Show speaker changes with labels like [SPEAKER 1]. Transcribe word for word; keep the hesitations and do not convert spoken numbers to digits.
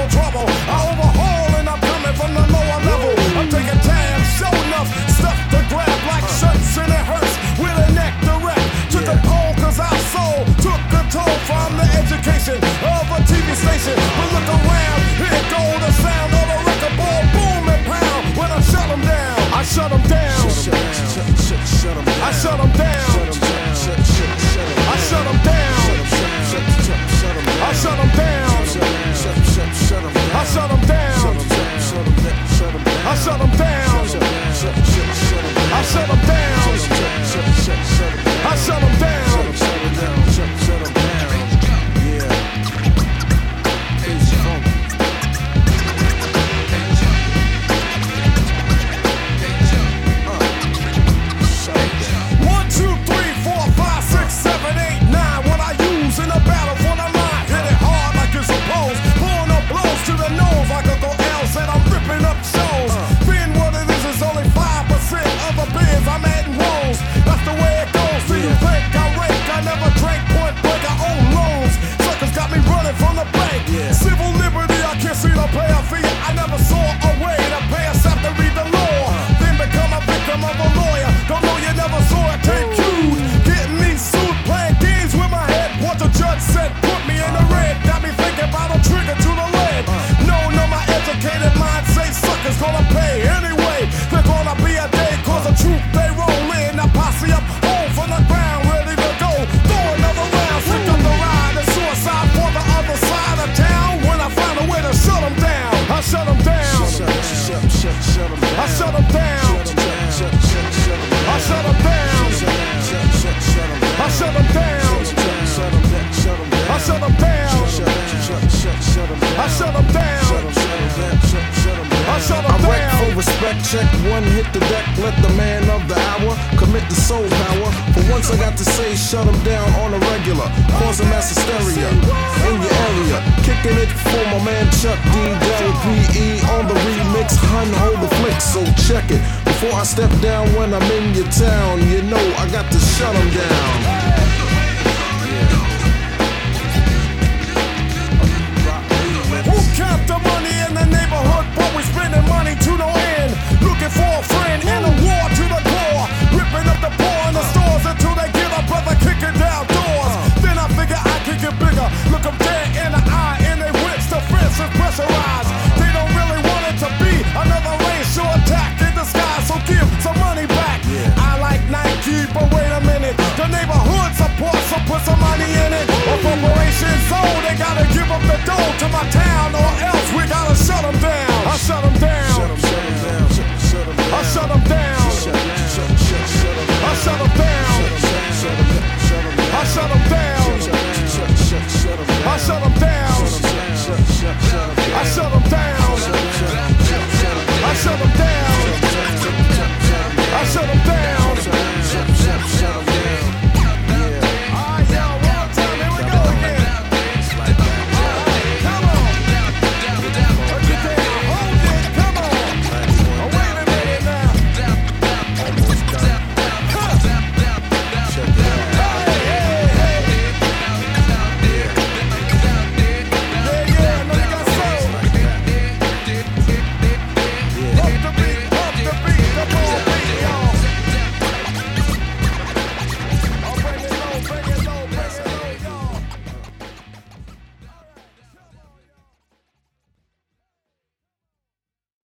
[SPEAKER 1] for trouble. I overhaul and I'm coming from the lower level. I'm taking tabs, show enough stuff to grab like shirts and it hurts with a neck direct to the pole, cause our soul took a toll from the education of a T V station. But look around, here go the sound of a record ball, boom and pound. When I shut them down, I shut them down. I shut them down. I shut them down. I shut them down. I shut them down. I shut them down. I shut them down. I shut them down. One, two, three, four, five, six, seven, eight, nine. What I use in a battle for the mind. Hit it hard like you're supposed. Pulling up blows to the nose like Uncle L said. I'm ripping up shows. Being what it is is only five percent of the biz I'm adding rolls. That's the way it goes. Do you think I rake? I never drank point break. I own loans. Suckers got me running from the bank. Civil liberty, I can't see the player fee. I never saw a way to pay us after read the law. Then become a victim of a lawyer. Don't know you never saw it take cued. Getting me sued, playing games with my head. What the judge said, put me in the red. Got me thinking about a trigger to the lead. No, no, my educated mind say suckers gonna pay anyway. There's gonna be a day, cause the truth they roll in. I posse up home from the ground, ready to go. Throw another round, stick up the ride. The suicide for the other side of town. When I find a way to shut them down, I shut them down. I shut them down. I shut them down. I shut them down. I shut them down. I shut them down. I shut them down.
[SPEAKER 2] I wreck for respect, check one, hit the deck, let the man of the hour commit the soul power. For once I got to say, shut them down on a regular, causing mass hysteria in your area. Kicking it for my man Chuck D, Del P E on the remix, hun, hold the flick, so check it. Before I step down when I'm in your town, you know I got to shut them down.
[SPEAKER 1] Who count the money in the neighborhood, but we spending money to no end. Looking for a friend and a war to the core. Ripping up the poor in the stores until they get a brother kicking down doors. Then I figure I can get bigger. Look them dead in the eye and they whips the fence is pressurized. They don't really want it to be another racial attack in the sky, so give some money back. I like Nike, but wait a minute. The neighborhood support, so put some money in it. A corporation sold, they gotta give up the dough to my town or